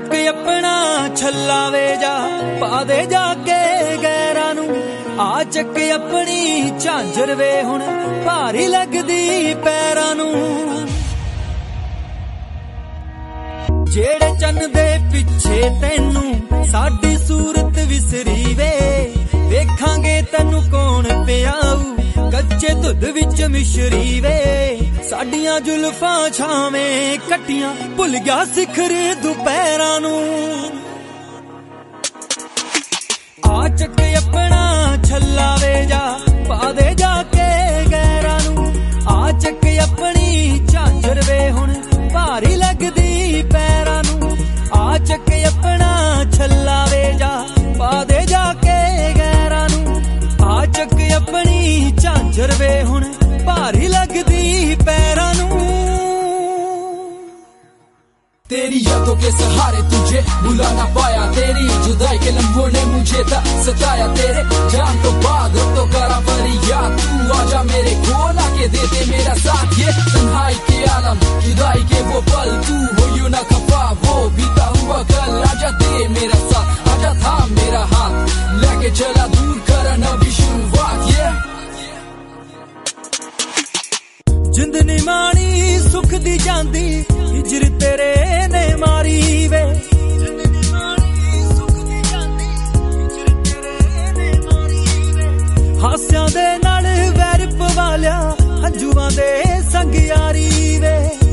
ਚੱਕ अपना छल्ला वे जा पा दे जाके गैरां नूं आ ਚੱਕ अपनी झांजर वे हुण भारी लगदी पैरां नूं जेड़े चन्न दे पिछे तैनू साडी सूरत विसरी वे वेखांगे तैनू कौन पियाऊ कच्चे दुध विच मिश्री वे साडियां जुल्फां छावें कट्टियां भुल गया सिखर दुपहरां नूं आ ਚੱਕ अपना छल्ला वे जा पा दे जाके गैरां नूं आ ਚੱਕ अपनी झांजर वे हुण भारी लगदी पैरां नूं आ ਚੱਕ अपना छल्ला वे जा पा दे जाके गैरां नूं आ ਚੱਕ अपनी झांजर वे हुण भारी लगदी पैरां नूं तेरी यादों के सहारे तुझे भुला ना पाया तेरी जुदाई के लम्हों ने मुझे सताया तेरे जान तो बाद तो करा फरियाद तू आजा मेरे कोल आके दे दे मेरा साथ ये तन्हाई के आलम जुदाई के वो पल तू हो यूं ना खफा वो बीता हुआ कल आजा दे मेरा साथ आजा थाम मेरा हाथ लेके चला दूर कर नवी शुरुआत ये जिंद नी माणी सुख दी जांदी हिजर तेरे ने मारी वे हास्यां दे नाल वैर पवा लिया हंजुआं दे संग यारी वे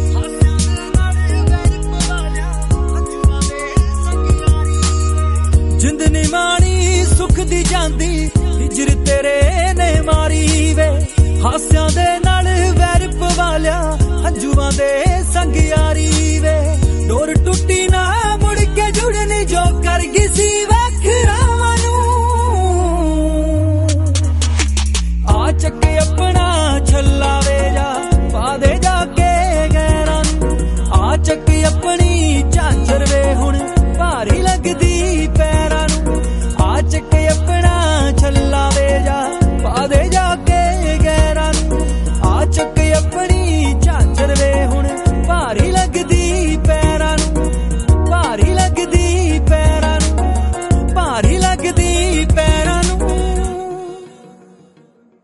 जिंद नी माणी सुख दी जांदी हिजर तेरे ने मारी वे हास्यां दे नाल वैर पवा लिया हंजुआं दे संग यारी वे